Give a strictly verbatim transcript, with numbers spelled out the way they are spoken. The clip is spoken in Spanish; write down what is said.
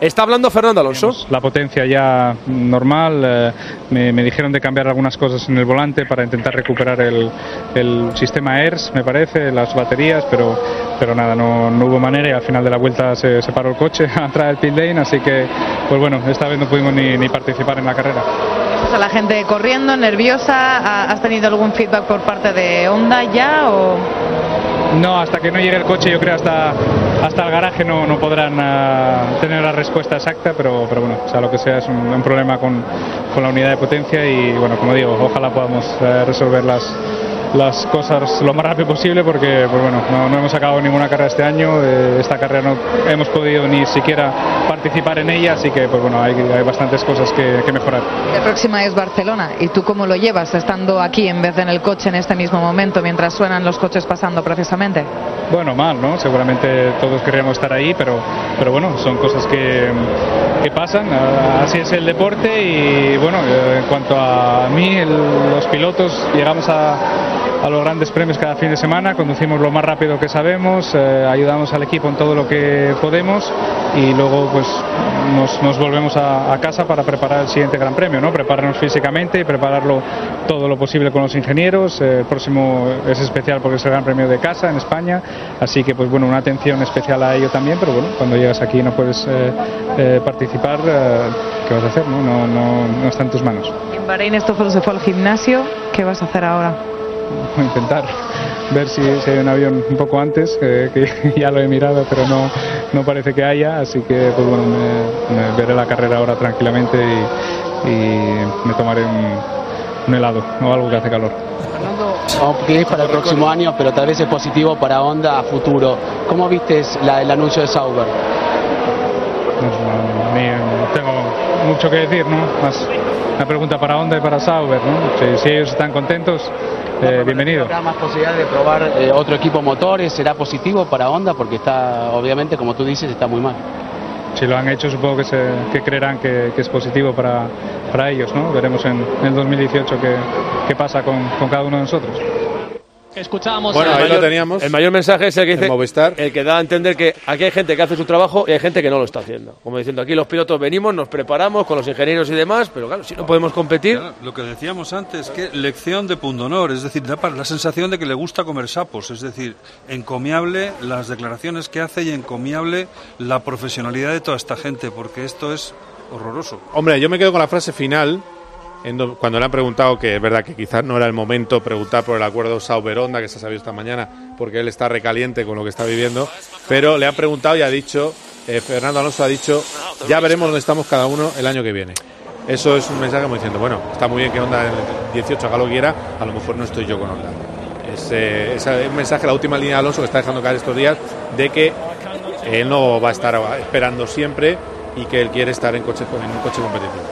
Está hablando Fernando Alonso. La potencia ya normal, eh, me, me dijeron de cambiar algunas cosas en el volante para intentar recuperar el, el sistema E R S, me parece, las baterías, pero, pero nada, no, no hubo manera y al final de la vuelta se, se paró el coche atrás del pit lane, así que pues bueno, esta vez no pudimos ni, ni participar en la carrera. O sea, la gente corriendo, nerviosa, ¿has tenido algún feedback por parte de Honda ya o...? No, hasta que no llegue el coche, yo creo hasta hasta el garaje no, no podrán uh, tener la respuesta exacta, pero, pero bueno, sea lo que sea, es un, un problema con, con la unidad de potencia y bueno, como digo, ojalá podamos uh, resolver las, las cosas lo más rápido posible porque pues bueno, no, no hemos acabado ninguna carrera este año, eh, esta carrera no hemos podido ni siquiera participar en ella, así que pues bueno, hay, hay bastantes cosas que, que mejorar. La próxima es Barcelona, ¿y tú cómo lo llevas estando aquí en vez de en el coche en este mismo momento mientras suenan los coches pasando precisamente? Bueno, mal, ¿no? Seguramente todos querríamos estar ahí, pero, pero bueno, son cosas que, que pasan, así es el deporte y bueno, en cuanto a mí, el, los pilotos llegamos a, a los grandes premios cada fin de semana, conducimos lo más rápido que sabemos, eh, ayudamos al equipo en todo lo que podemos y luego pues nos, nos volvemos a, a casa para preparar el siguiente gran premio, ¿no? Prepararnos físicamente y prepararlo todo lo posible con los ingenieros. Eh, el próximo es especial porque es el gran premio de casa en España, así que pues bueno, una atención especial a ello también, pero bueno, cuando llegas aquí y no puedes eh, eh, participar, eh, ¿qué vas a hacer? No, no, no, no está en tus manos. En Bahrein esto se fue al gimnasio, ¿qué vas a hacer ahora? Intentar ver si, si hay un avión un poco antes, eh, que ya lo he mirado pero no, no parece que haya, así que pues bueno, me, me veré la carrera ahora tranquilamente y, y me tomaré un, un helado o algo que hace calor. Aunque es para el próximo año, pero tal vez es positivo para Honda a futuro. ¿Cómo viste la, el anuncio de Sauber? No, ni, no tengo mucho que decir, ¿no? Más una pregunta para Honda y para Sauber, ¿no? Si, si ellos están contentos, eh, bienvenido. ¿Habrá más posibilidad de probar eh, otro equipo motores? ¿Será positivo para Honda? Porque está, obviamente, como tú dices, está muy mal. Si lo han hecho, supongo que, se, que creerán que, que es positivo para, para ellos, ¿no? Veremos en, en el dos mil dieciocho qué, qué pasa con, con cada uno de nosotros. Escuchábamos bueno, ahí mayor, lo teníamos. El mayor mensaje es el que dice, Movistar. el que da a entender que aquí hay gente que hace su trabajo y hay gente que no lo está haciendo. Como diciendo, aquí los pilotos venimos, nos preparamos con los ingenieros y demás, pero claro, si no podemos competir. Claro, lo que decíamos antes, que lección de pundonor, es decir, da para la sensación de que le gusta comer sapos, es decir, encomiable las declaraciones que hace y encomiable la profesionalidad de toda esta gente, porque esto es horroroso. Hombre, yo me quedo con la frase final. Cuando le han preguntado, que es verdad que quizás no era el momento preguntar por el acuerdo Sauber-Honda que se ha sabido esta mañana, porque él está recaliente con lo que está viviendo, pero le han preguntado y ha dicho, eh, Fernando Alonso ha dicho, ya veremos dónde estamos cada uno el año que viene. Eso es un mensaje como diciendo, bueno, está muy bien que Honda en el dieciocho haga lo que quiera, a lo mejor no estoy yo con Honda. Es, eh, es un mensaje, la última línea de Alonso que está dejando caer estos días, de que él no va a estar esperando siempre y que él quiere estar en, coche, en un coche competitivo.